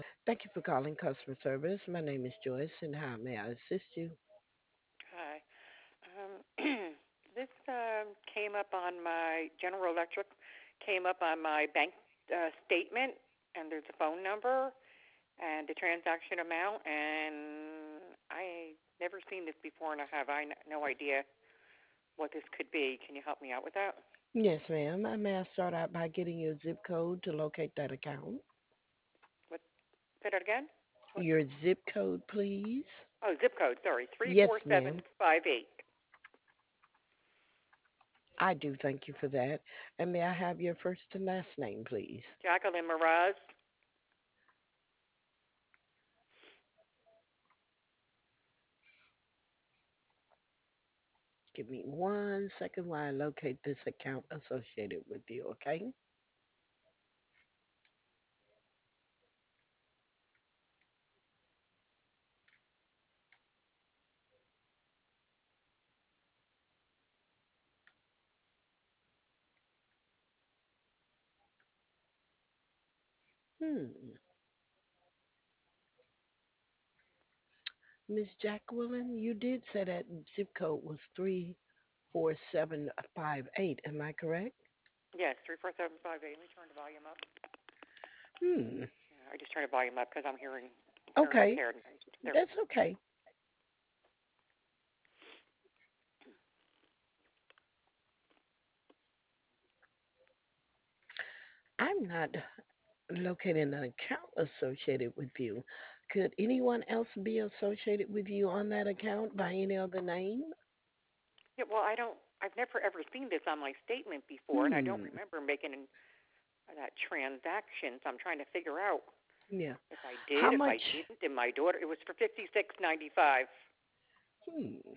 Thank you for calling customer service. My name is Joyce, and how may I assist you? Hi. This came up on my General Electric, came up on my bank statement, and there's a phone number and the transaction amount, and I never seen this before, and no idea what this could be. Can you help me out with that? Yes, ma'am. May I start out by getting your zip code to locate that account? What? Say that again. What? Your zip code, please. Oh, zip code. Sorry, three Yes, four seven ma'am. five eight. I do thank you for that. And may I have your first and last name, please? Jacqueline Miraz. Give me 1 second while I locate this account associated with you, okay? Hmm. Miss Jacqueline, you did say that zip code was 34758. Am I correct? Yes, 34758. Let me turn the volume up. Hmm. Yeah, I just turned the volume up because I'm hearing Okay. impaired. There. That's okay. I'm not locating an account associated with you. Could anyone else be associated with you on that account by any other name? Yeah, well, I don't. I've never ever seen this on my statement before, and I don't Hmm. remember making that transaction. So I'm trying to figure out Yeah. if I How did, if much? I didn't. And my daughter, it was for 56.95. Hmm.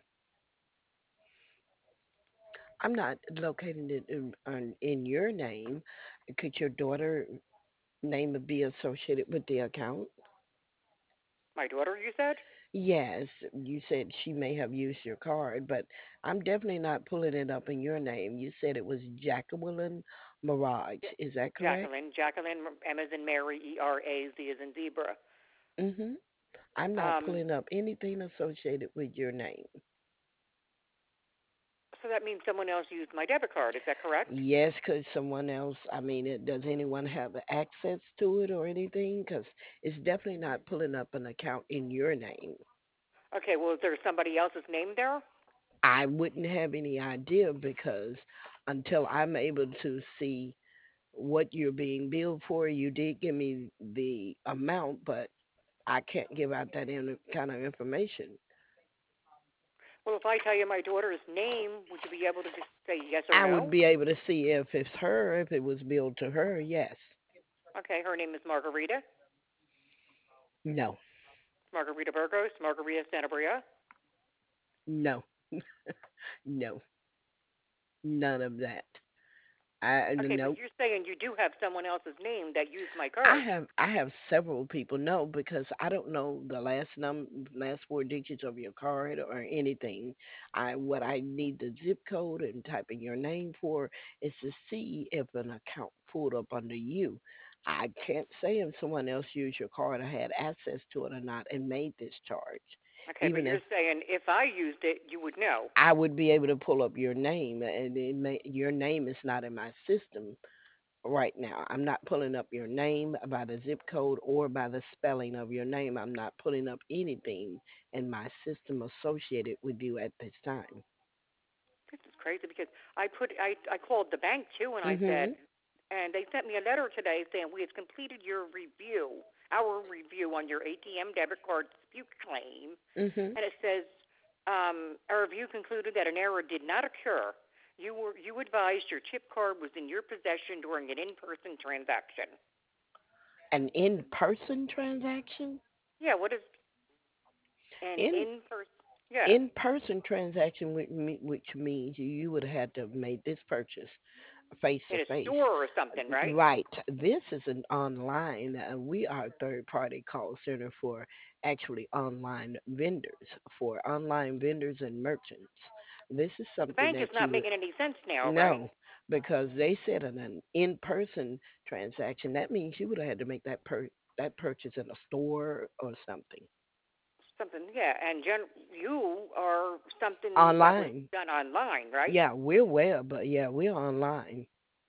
I'm not locating it in your name. Could your daughter name be associated with the account? My daughter, you said? Yes, you said she may have used your card, but I'm definitely not pulling it up in your name. You said it was Jacqueline Mirage. Yeah, Is that correct? Jacqueline, M as in Mary, ERAZ as in zebra. Mm-hmm. I'm not Um, pulling up anything associated with your name. so that means someone else used my debit card. Is that correct? Yes, could someone else, does anyone have access to it or anything? Because it's definitely not pulling up an account in your name. Okay. Well, is there somebody else's name there? I wouldn't have any idea because until I'm able to see what you're being billed for, you did give me the amount, but I can't give out that kind of information. Well, if I tell you my daughter's name, would you be able to just say yes or I would no? be able to see if it's her, if it was billed to her, yes. Okay. Her name is Margarita. No, Margarita Burgos. Margarita Santabria. no, no, none of that. Okay, but No. you're saying you do have someone else's name that used my I card. have I have several people. No, because I don't know the last four digits of your card or anything. I what I need the zip code and type in your name for is to see if an account pulled up under you. I can't say if someone else used your card or had access to it or not and made this charge. Okay, but Even if you're saying if I used it, you would know. I would be able to pull up your name, and your name is not in my system right now. I'm not pulling up your name by the zip code or by the spelling of your name. I'm not pulling up anything in my system associated with you at this time. This is crazy because I called the bank too and I said, Mhm. and they sent me a letter today saying we have completed your review, our review on your ATM debit card dispute claim, Mhm. and it says our review concluded that an error did not occur. You advised your chip card was in your possession during an in-person transaction. An in-person transaction? Yeah, what is an In in-person? Yeah, in-person transaction, which means you would have had to have made this purchase face in to a face. store or something, right? Right. This is an online. We are a third party call center for actually online vendors and merchants. This is The something bank is that not you would making any sense now, right? know because they said an in person transaction. That means you would have had to make that that purchase in a store or something. Something, yeah. And you are something that was Online. done online, right? Yeah, we're web, but yeah, we're online.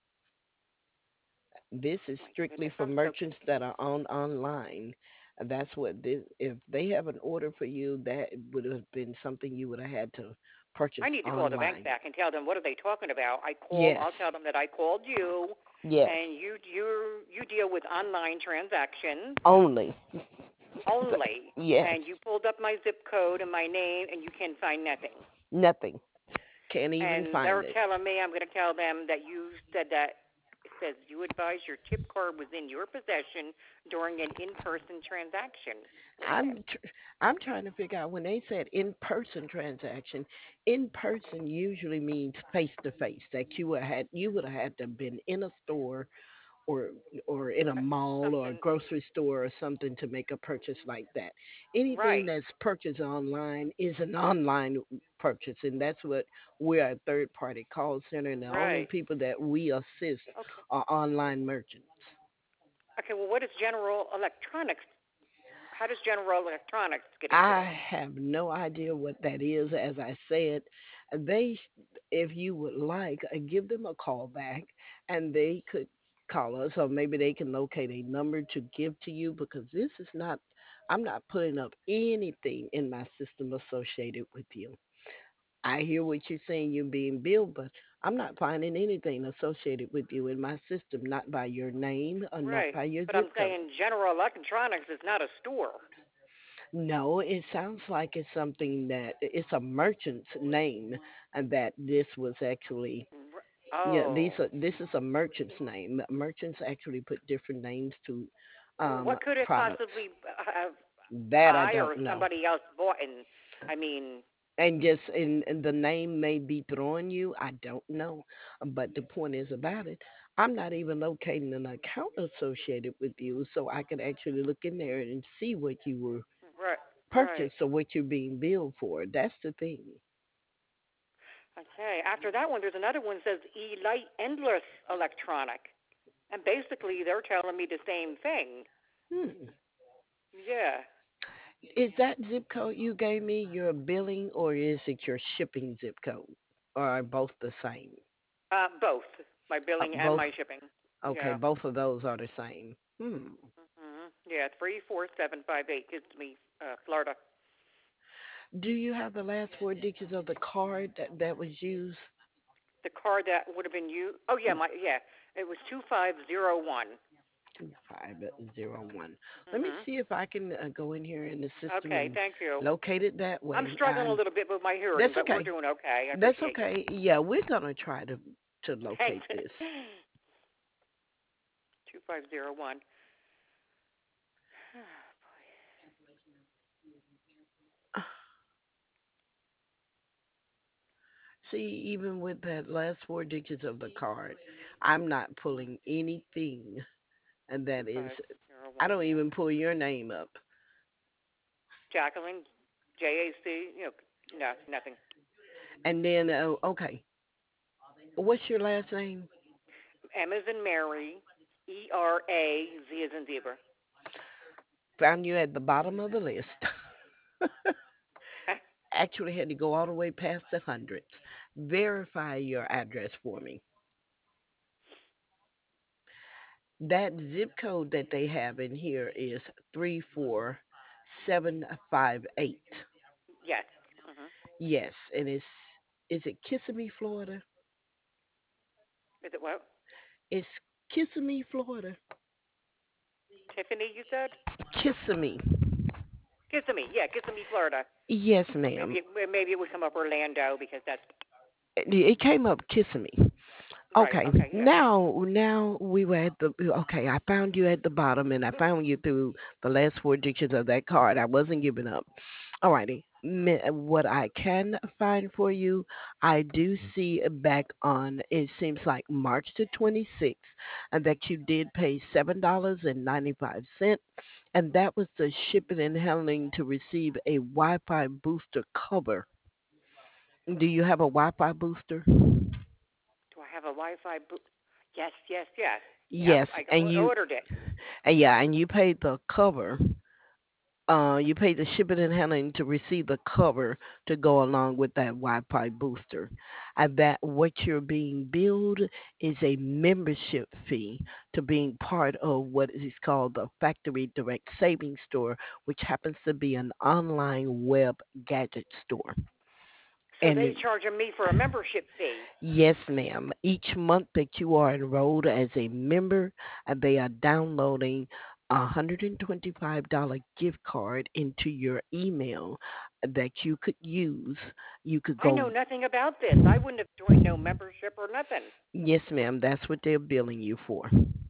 This is My strictly goodness, for I'm so merchants that confused. are on online. And that's what this, if they have an order for you, that would have been something you would have had to purchase I need to call the bank online. back and tell them what are they talking about. I call. Yes. I'll tell them that I called you, Yes. and you deal with online transactions Only. only, Yes. and you pulled up my zip code and my name, and you can find nothing. Nothing. Can't even And find they're it. telling me I'm going to tell them that you said that it says you advised your tip card was in your possession during an in-person transaction. I'm tr- I'm trying to figure out when they said in-person transaction. In-person usually means face to face. That you would have had to have been in a store or in a mall or a Something grocery store or something to make a purchase like that. Anything right, that's purchased online is an online purchase, and that's what we're a third party call center, and the only right. people that we assist Okay. are online merchants. Okay. Well, what is General Electronics? How does General Electronics get into I this? have no idea what that is. As I said, they, if you would like, give them a call back, and they could call us, or maybe they can locate a number to give to you because this is not. I'm not putting up anything in my system associated with you. I hear what you're saying. You're being billed, but I'm not finding anything associated with you in my system. Not by your name or not Right. by your But I'm zip code. saying General Electronics is not a store. No, it sounds like it's something that it's a merchant's name, and that this was actually, yeah, Oh. this is a merchant's name. Merchants actually put different names to Well, what could it products. possibly have That I I or don't know. somebody else bought? And I mean, And just in the name may be throwing you. I don't know, but the point is about it. I'm not even locating an account associated with you, so I can actually look in there and see what you were right, right. purchased or what you're being billed for. That's the thing. Okay. After that one, there's another one that says Elite Endless Electronic, and basically they're telling me the same thing. Hmm. Yeah. Is that zip code you gave me your billing or is it your shipping zip code? Or are both the same? Both my billing and Both. my shipping. Okay, Yeah. both of those are the same. Hmm. Yeah. 34758 gives me Florida. Do you have the last four digits of the card that was used? The card that would have been you. Oh yeah, my yeah. It was 2501. 2501. Let me Mhm. see if I can go in here in the system Okay. and Thank you. locate it that I'm way. struggling a little bit with my hearing, That's but we're okay. doing okay. I That's appreciate you. okay. Yeah, we're gonna try to Thanks. locate this. 2501. See, even with that last four digits of the card, I'm not pulling anything. And that is, I 2501. don't even pull your name up. Jacqueline, JAC. No, nothing. And then, okay, what's your last name? M as in Mary. ERA. Z as in zebra. Found you at the bottom of the list. Actually, had to go all the way past the hundreds. Verify your address for me. That zip code that they have in here is 34758. Yes. Mhm. Yes, and is it Kissimmee, Florida? Is it what? It's Kissimmee, Florida. Tiffany, you said? Kissimmee. Kissimmee. Yeah, Kissimmee, Florida. Yes, ma'am. Maybe it would come up Orlando because that's It came up Kissimmee. right. Okay, Okay. Yeah. now we were at the. Okay, I found you at the bottom, and I found you through the last four digits of that card. I wasn't giving up. Alrighty. What I can find for you, I do see back on, it seems like March the 26th, and that you did pay $7.95, and that was the shipping and handling to receive a Wi-Fi booster cover. Do you have a Wi-Fi booster? Do I have a Wi-Fi? Yes. Yes. Yes. Yep, Yes, I and ordered it. yeah, and you paid the cover. You pay the shipping and handling to receive the cover to go along with that Wi-Fi booster. And that what you're being billed is a membership fee to being part of what is called the Factory Direct Savings Store, which happens to be an online web gadget store. So And they charging me for a membership fee. yes, ma'am. Each month that you are enrolled as a member, they are downloading a $125 gift card into your email that you could use. You could I go, know nothing about this. I wouldn't have joined no membership or nothing. yes, ma'am, that's what they're billing you for.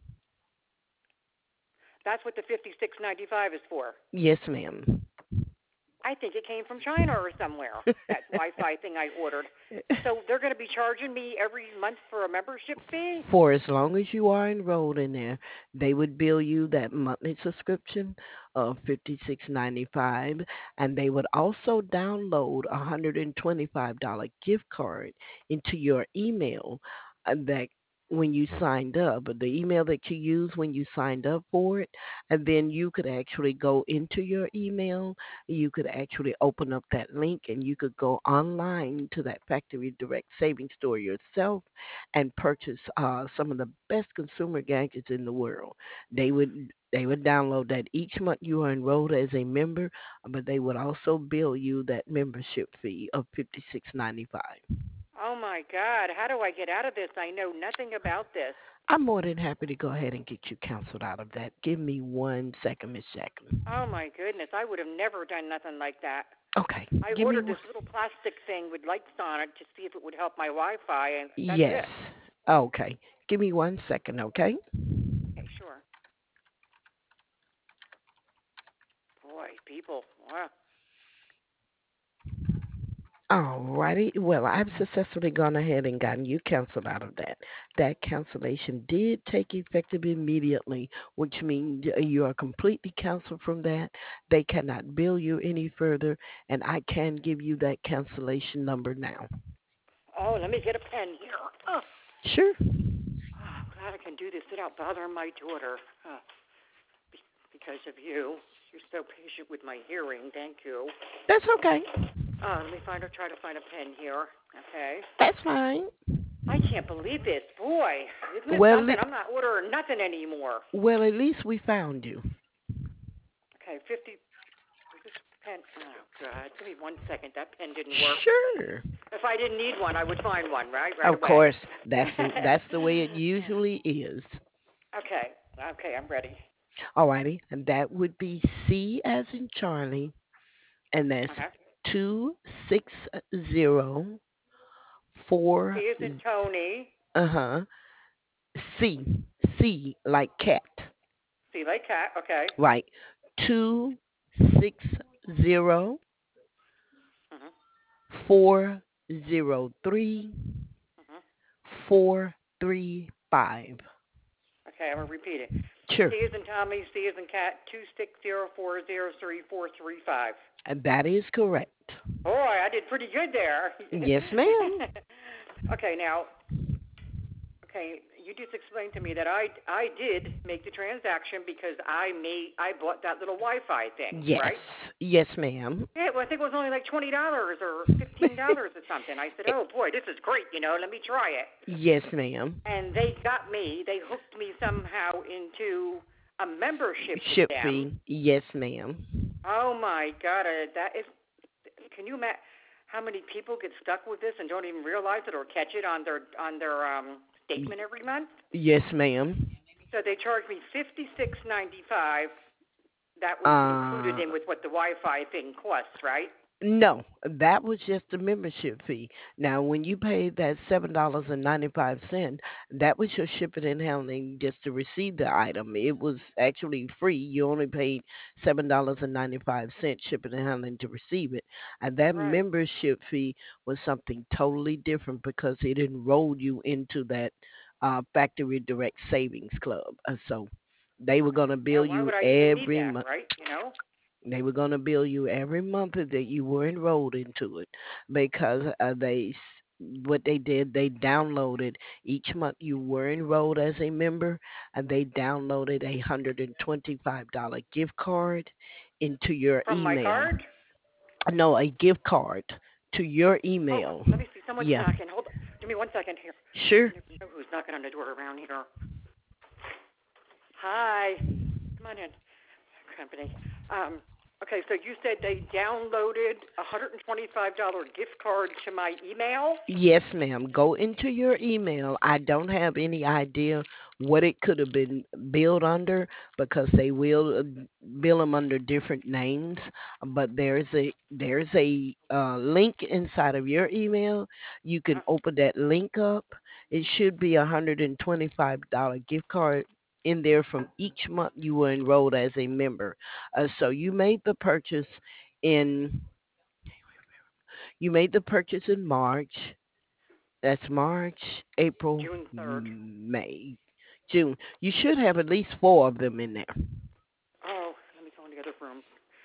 That's what the 56.95 is for. Yes, ma'am. I think it came from China or somewhere. That Wi-Fi thing I ordered. So they're going to be charging me every month for a membership fee? For as long as you are enrolled in there, they would bill you that monthly subscription of $56.95, and they would also download a $125 gift card into your email that when you signed up, the email that you used when you signed up for it, and then you could actually go into your email, you could actually open up that link, and you could go online to that Factory Direct Savings Store yourself and purchase some of the best consumer gadgets in the world. They would download that each month you are enrolled as a member, but they would also bill you that membership fee of $56.95. Oh my God. How do I get out of this? I know nothing about this. I'm more than happy to go ahead and get you counseled out of that. Give me 1 second, Miss Jacqueline. Oh my goodness. I would have never done nothing like that. Okay, I give me ordered one. this little plastic thing with lights on it to see if it would help my Wi-Fi, and that's Yes. it. Okay. Give me 1 second, okay? Okay, sure. Boy, people. Wow. Alrighty. Well, I've successfully gone ahead and gotten you canceled out of that. That cancellation did take effective immediately, which means you are completely canceled from that. They cannot bill you any further, and I can give you that cancellation number now. Oh, let me get a pen here. Oh, Sure. I'm glad I can do this without bothering my daughter. Because of you. You're so patient with my hearing. Thank you. That's okay. Let me try to find a pen here. Okay. That's fine. I can't believe this. Boy, isn't it Well, something? I'm not ordering nothing anymore. well, at least we found you. Okay, 50. Is this pen? Oh, God. Give me 1 second. That pen didn't work. Sure. If I didn't need one, I would find one, right? Right Of away. course, that's the way it usually is. Okay. Okay, I'm ready. Alrighty, and that would be C as in Charlie, and that's Uh-huh. 260 T four. is in Tony. Uh-huh. C, C like cat. C like cat. Okay. Right. 260 Uh-huh. 403 Uh-huh. 435. Okay, I'm going to repeat it. Sure. T is in Tommy, C is in cat, 260403435. And that is correct. Boy, I did pretty good there. Yes, ma'am. Okay, now, okay, you just explained to me that I did make the transaction because I bought that little Wi-Fi thing, Yes. right? Yes, ma'am. Yeah, well, I think it was only like $20 or $15 or something. I said, oh boy, this is great, let me try it. Yes, ma'am. And they hooked me somehow into a membership with Ship them. fee. Yes, ma'am. Oh my God, that is. Can you imagine how many people get stuck with this and don't even realize it or catch it on their statement every month? Yes, ma'am. So they charged me $56.95. That was included Uh, in with what the Wi-Fi thing costs, right? no, that was just the membership fee. Now, when you paid that $7.95, that was your shipping and handling just to receive the item. It was actually free. You only paid $7.95 shipping and handling to receive it. And that Right. membership fee was something totally different because it enrolled you into that Factory Direct Savings Club. So they were going to Yeah. bill Why you would I even need every that, month. right? They were going to bill you every month that you were enrolled into it because what they did, they downloaded each month you were enrolled as a member, and they downloaded $125 gift card into your From my email. card? No, a gift card to your Oh, email. let me see. Someone's Yeah, knocking. Hold on. Give me 1 second here. sure. You never know who's knocking on the door around here. Hi. Come on in, company. Um, okay, so you said they downloaded a $125 gift card to my email? Yes, ma'am. Go into your email. I don't have any idea what it could have been billed under because they will bill them under different names. But there's a link inside of your email. You can open that link up. It should be $125 gift card in there from each month you were enrolled as a member. So in you made the purchase in March. That's March, April, June 3rd. May, June. You should have at least four of them in there. Oh, let me go in the other room.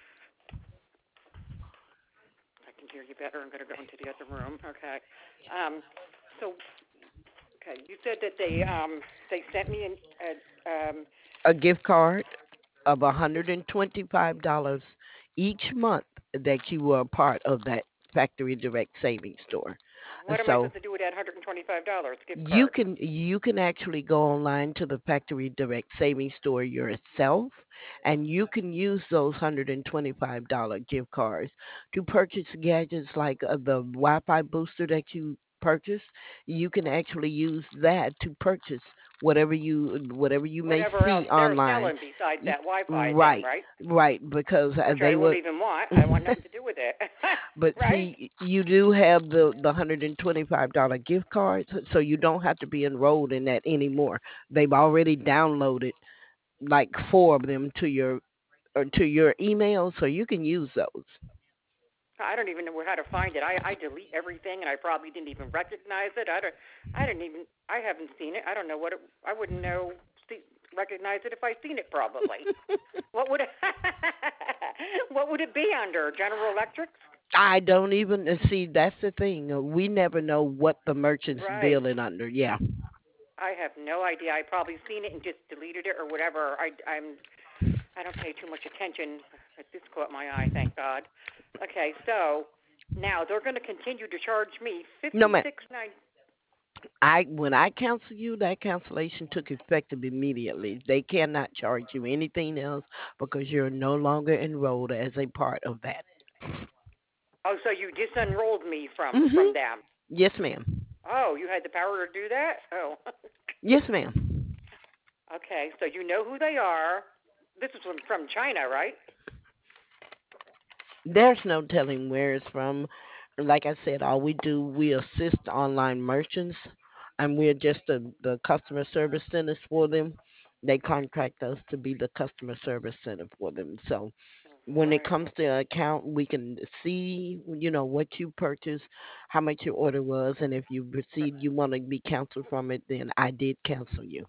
I can hear you better. I'm going to go into the other room. Okay. Um, so, okay, you said that they sent me A gift card of $125 each month that you were a part of that factory direct savings store. what am I So supposed to do with that $125 gift you card? can actually go online to the factory direct savings store yourself, and you can use those $125 gift cards to purchase gadgets like the Wi-Fi booster that you purchased. You can actually use that to purchase whatever you may Whatever else see they're online. selling besides Y- that Wi-Fi thing, right, right? right, because Which I they won't were. even want. I want nothing to do with it. But Right? see, you do have the $125 gift cards, so you don't have to be enrolled in that anymore. They've already downloaded like four of them to your email, so you can use those. I don't even know how to find it. I delete everything, and I probably didn't even recognize it. I didn't even. I haven't seen it. I don't know what it. I wouldn't know recognize it if I seen it. Probably. What would it, what would it be under? General Electric? I don't even see. That's the thing. We never know what the merchant's Right. billing under. Yeah. I have no idea. I probably seen it and just deleted it or whatever. I don't pay too much attention. This caught my eye, thank God. Okay, so now they're going to continue to charge me No, man. 56.9. I when I cancel you, that cancellation took effect immediately. They cannot charge you anything else because you're no longer enrolled as a part of that. Oh, so you disenrolled me from Mhm. them. Yes, ma'am. Oh, you had the power to do that? Oh. Yes, ma'am. Okay, so you know who they are. This is from China, right? There's no telling where it's from. Like I said, all we do, we assist online merchants, and we're just the customer service centers for them. They contract us to be the customer service center for them. So Oh when it boy. comes to account, we can see, what you purchased, how much your order was, and if you proceed, you want to be canceled from it, then I did cancel you.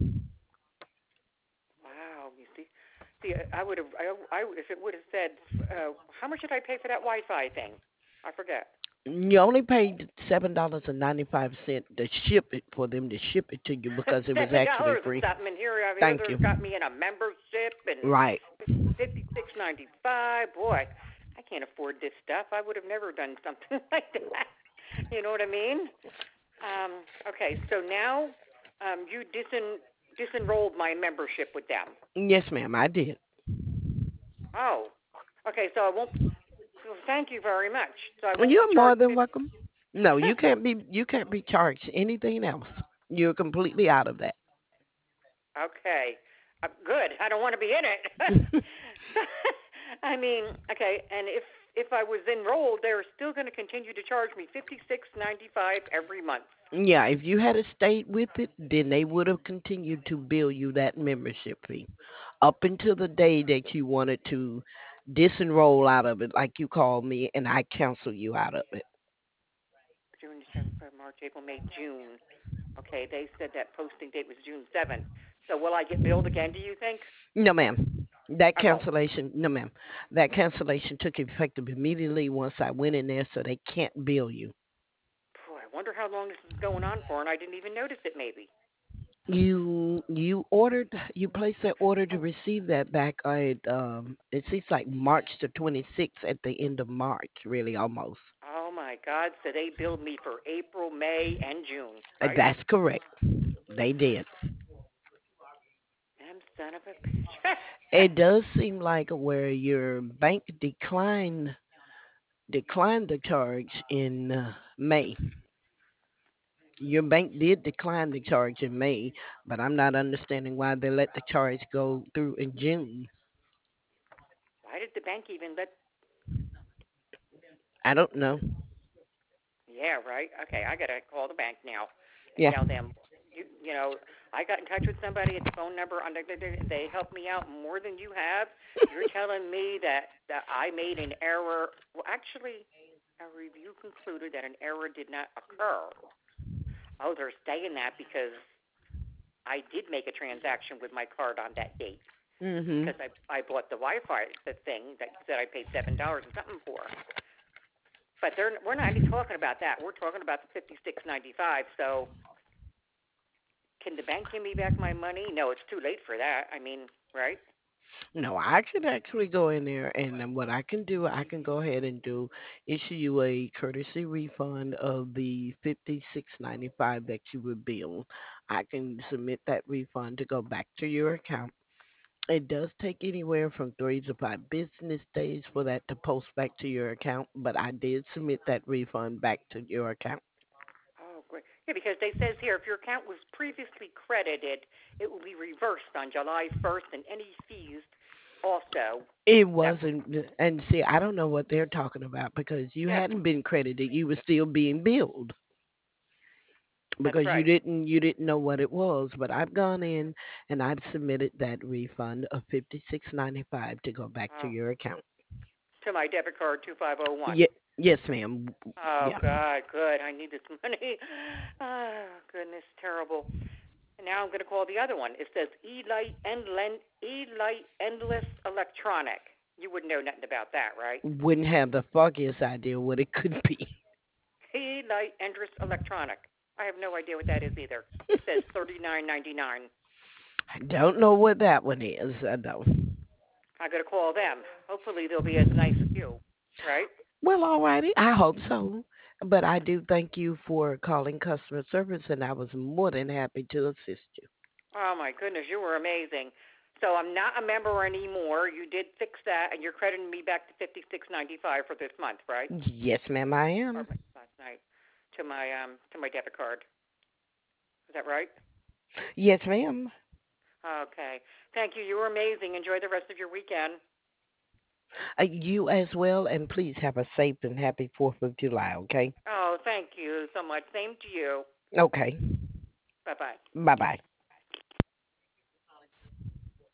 Wow. You see, I would have. If it would have said, how much did I pay for that Wi-Fi thing? I forget. You only paid $7.95 to ship it for them to ship it to you because it was Seven actually dollars and free. something. And here Thank you. they've got me in a membership and Right. 56.95. Boy, I can't afford this stuff. I would have never done something like that. You know what I mean? Okay, so now you disenrolled my membership with them. Yes, ma'am, I did. Oh, okay. So I won't. Well, thank you very much. So I Well, won't be you're more charged than 50. welcome. No, you can't be charged anything else. You're completely out of that. Okay. Good. I don't want to be in it. I mean, okay. And if I was enrolled, they're still going to continue to charge me $56.95 every month. Yeah, if you had stayed with it, then they would have continued to bill you that membership fee up until the day that you wanted to disenroll out of it, like you called me, and I cancel you out of it. June, December, February, March, April, May, June. Okay, they said that posting date was June 7th. So will I get billed again? Do you think? No, ma'am. That I won't. cancellation, no, ma'am. That cancellation took effect immediately once I went in there, so they can't bill you. wonder how long this is going on for, and I didn't even notice it. Maybe. You placed that order to Oh, receive that back at it seems like March the 26th at the end of March, really almost. oh my God! So they billed me for April, May, and June, right? That's correct. They did. Them son of a bitch. It does seem like where your bank declined the charge in May. Your bank did decline the charge in May, but I'm not understanding why they let the charge go through in June. Why did the bank even let? I don't know. Yeah, right. Okay, I gotta call the bank now and Yeah. tell them. I got in touch with somebody at the phone number. They helped me out more than you have. You're telling me that I made an error. Well, actually, a review concluded that an error did not occur. Oh, they're saying that because I did make a transaction with my card on that date Mhm. because I bought the Wi-Fi the thing that said I paid $7 and something for. But we're not even talking about that. We're talking about the 56.95. So can the bank give me back my money? No, it's too late for that. I mean, right? No, I can actually go in there, and then what I can do, I can go ahead and issue you a courtesy refund of the 56.95 that you were billed. I can submit that refund to go back to your account. It does take anywhere from 3 to 5 business days for that to post back to your account, but I did submit that refund back to your account. Oh, great. Yeah, because they says here if your account was previously credited, it will be reversed on July 1st, and any fees also It that were. wasn't, and see, I don't know what they're talking about because you Yeah, hadn't been credited. You were still being billed that's because right. you didn't know what it was. But I've gone in and I've submitted that refund of 56.95 to go back to Oh, your account. to my debit card 2501. Yes, ma'am. Oh Yeah. God, good. I need this money. Oh goodness, terrible. And now I'm going to call the other one. It says E-Light Endless Electronic. You wouldn't know nothing about that, right? Wouldn't have the foggiest idea what it could be. E-Light Endless Electronic. I have no idea what that is either. It says $39.99. I don't know what that one is. I don't. I got to call them. Hopefully they'll be as nice as you, right? Well, alrighty. I hope so. But I do thank you for calling customer service, and I was more than happy to assist you. Oh my goodness, you were amazing. So I'm not a member anymore. You did fix that, and you're crediting me back to 56.95 for this month, right? Yes, ma'am, I Or am. last night to my debit card. Is that right? Yes, ma'am. Okay. Thank you. You were amazing. Enjoy the rest of your weekend. You as well, and please have a safe and happy 4th of July, okay? Oh, thank you so much. Same to you. Okay. Bye bye. Bye bye.